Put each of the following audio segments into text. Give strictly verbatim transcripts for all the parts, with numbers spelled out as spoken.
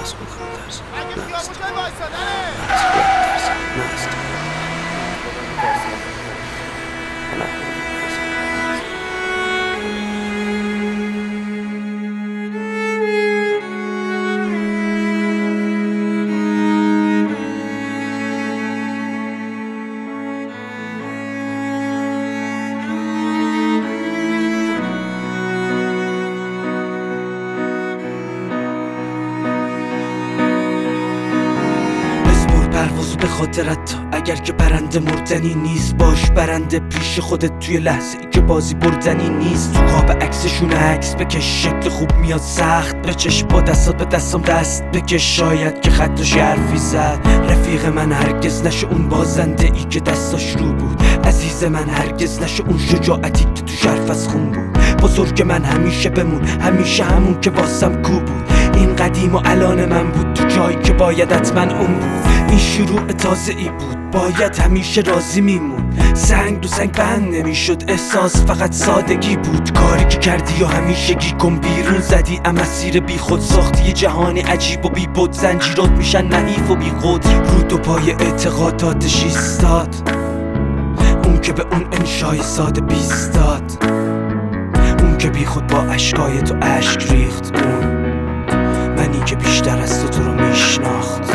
از خودم میترسم، نه از تو، نه از خودم میترسم، نه از تو، من از خودم میترسم. پروازو به خاطرت تا اگر که برنده مردنی نیست، باش برنده پیش خودت توی لحظه ای که بازی بردنی نیست. تو قاب عکسشون عکس بکش، شکل خوب میاد سخت بچش، با دستات به دستم دست بکش، شاید که خطش حرفی زد. رفیق من هرگز نشه اون بازنده ای که دستاش رو بود، عزیز من هرگز نشه اون شجاعتی که تو حرف از خون بود. بزرگ من همیشه بمون، همیشه همون که واسم کو بود. این قدیم و الان من بود تو جایی که باید حتما اون بود. این شروع تازه ای بود، باید همیشه راضی میمون. سنگ دو سنگ بند نمیشد، احساس فقط سادگی بود. کاری که کردی و همیشگی کن بیرون زدی، مسیر بی خود ساختی یه جهان عجیب و بی بود. زنجیرات میشن نحیف و بی خود، رو دو پای اعتقاداتش ایستاد، اون که به اون انشای ساده بیستاد، اون که بی خود با اشکای تو اشک ریخت، اون منی که بیشتر از تو تو رو میشناخت.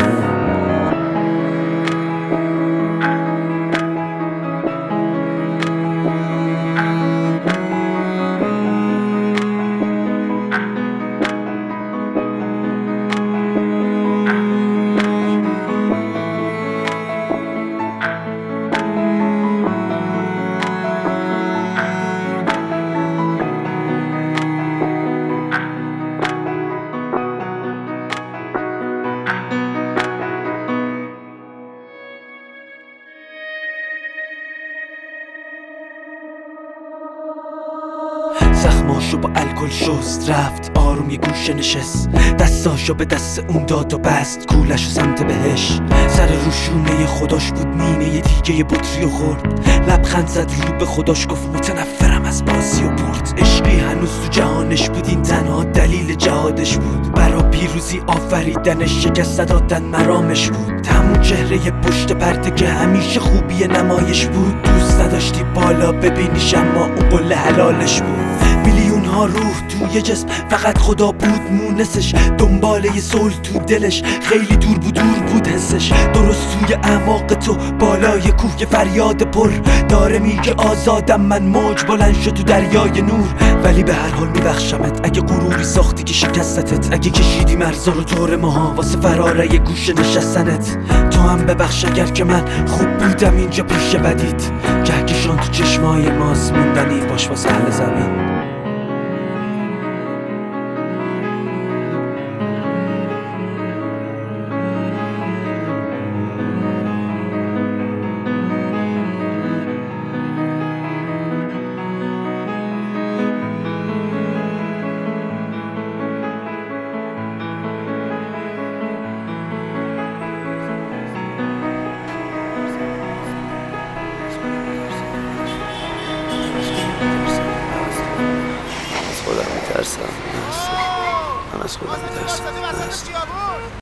زخماشو با الکل شست، رفت آروم یه گوشه نشست، دستاشو به دست اون داد و بست، کولشو سمت بهش. سر روشونه خداش بود، نیمه یه دیگه یه بطری و خورد، لبخند زد رو به خداش گفت متنفرم از بازی و برد. عشقی هنوز تو جهانش بود، این تنها دلیل جهادش بود. برا پیروزی آفریدنش، شکست دادن مرامش بود. همون چهره پشت پرده که همیشه خوبی نمایش بود. دوست نداشتی بالا ببینیش اما اون قله حلالش بود. میلیون ها روح توی جسم، فقط خدا بود مونسش. دنبال یه صلح تو دلش، خیلی دور بود دور بود حسش. درست توی اعماق تو بالای کوه یه فریاد پر داره میگه آزادم من، موج بلند شد تو دریای نور. ولی به هر حال میبخشمت اگه غروری ساختی که شکستتت، اگه کشیدی مرزا رو دور ماها واسه فراره یه گوشه نشستنت. تو هم ببخش اگر که من خوب بودم اینجا پیش بدید، کهکشان تو چشمای ماست، موندنی باش واسه اهل زمین. خودم میترسم، نه از تو، من از خودم میترسم، نه از تو.